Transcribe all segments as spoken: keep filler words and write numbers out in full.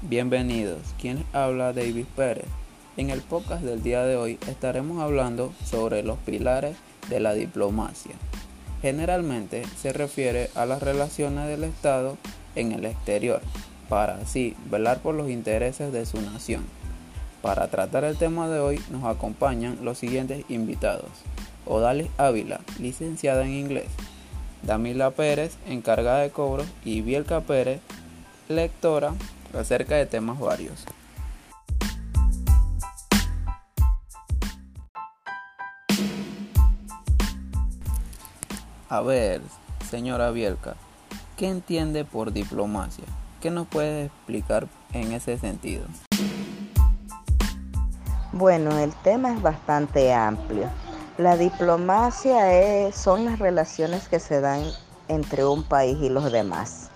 Bienvenidos, quien habla David Pérez. En el podcast del día de hoy estaremos hablando sobre los pilares de la diplomacia. Generalmente se refiere a las relaciones del Estado en el exterior, para así velar por los intereses de su nación. Para tratar el tema de hoy nos acompañan los siguientes invitados: Odalis Ávila, licenciada en inglés; Damila Pérez, encargada de cobros; y Bielka Pérez, lectora acerca de temas varios. A ver, señora Bielka, ¿qué entiende por diplomacia? ¿Qué nos puede explicar en ese sentido? Bueno, el tema es bastante amplio. La diplomacia es, son las relaciones que se dan entre un país y los demás.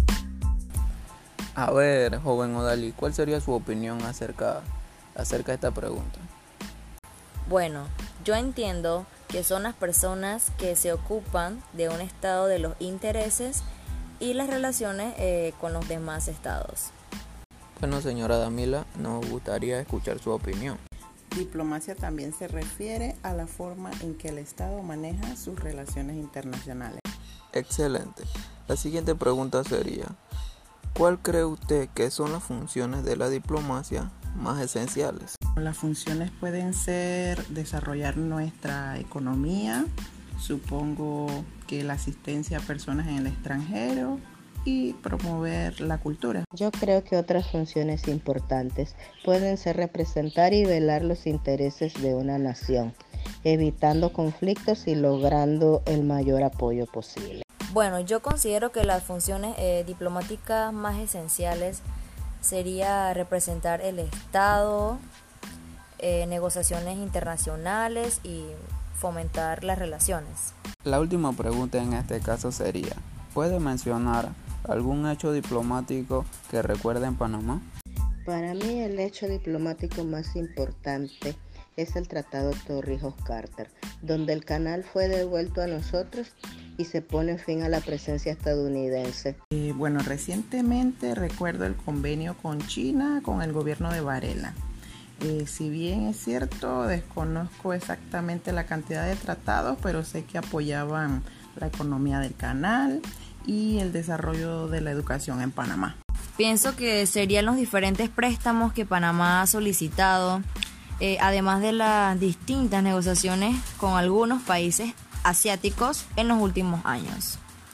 A ver, joven Odalis, ¿cuál sería su opinión acerca, acerca de esta pregunta? Bueno, yo entiendo que son las personas que se ocupan de un estado de los intereses y las relaciones eh, con los demás estados. Bueno, señora Damila, nos gustaría escuchar su opinión. Diplomacia también se refiere a la forma en que el Estado maneja sus relaciones internacionales. Excelente. La siguiente pregunta sería: ¿cuál cree usted que son las funciones de la diplomacia más esenciales? Las funciones pueden ser desarrollar nuestra economía, supongo que la asistencia a personas en el extranjero y promover la cultura. Yo creo que otras funciones importantes pueden ser representar y velar los intereses de una nación, evitando conflictos y logrando el mayor apoyo posible. Bueno, yo considero que las funciones eh, diplomáticas más esenciales sería representar el Estado, eh, negociaciones internacionales y fomentar las relaciones. La última pregunta en este caso sería: ¿puede mencionar algún hecho diplomático que recuerde en Panamá? Para mí el hecho diplomático más importante es el Tratado Torrijos-Carter, donde el canal fue devuelto a nosotros y se pone fin a la presencia estadounidense. Eh, bueno, recientemente recuerdo el convenio con China, con el gobierno de Varela. Eh, si bien es cierto, desconozco exactamente la cantidad de tratados, pero sé que apoyaban la economía del canal y el desarrollo de la educación en Panamá. Pienso que serían los diferentes préstamos que Panamá ha solicitado, eh, además de las distintas negociaciones con algunos países asiáticos en los últimos años.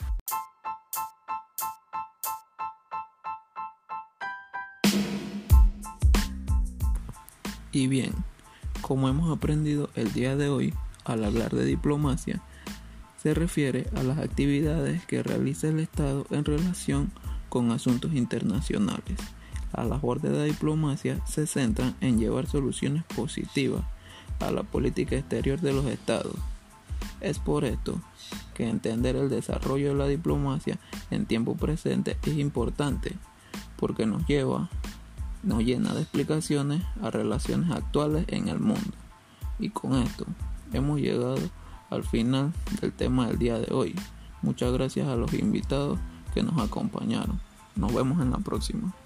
Y bien, como hemos aprendido el día de hoy, al hablar de diplomacia, se refiere a las actividades que realiza el Estado en relación con asuntos internacionales. La labor de la diplomacia se centra en llevar soluciones positivas a la política exterior de los estados. Es por esto que entender el desarrollo de la diplomacia en tiempo presente es importante, porque nos lleva, nos llena de explicaciones a relaciones actuales en el mundo. Y con esto hemos llegado al final del tema del día de hoy. Muchas gracias a los invitados que nos acompañaron. Nos vemos en la próxima.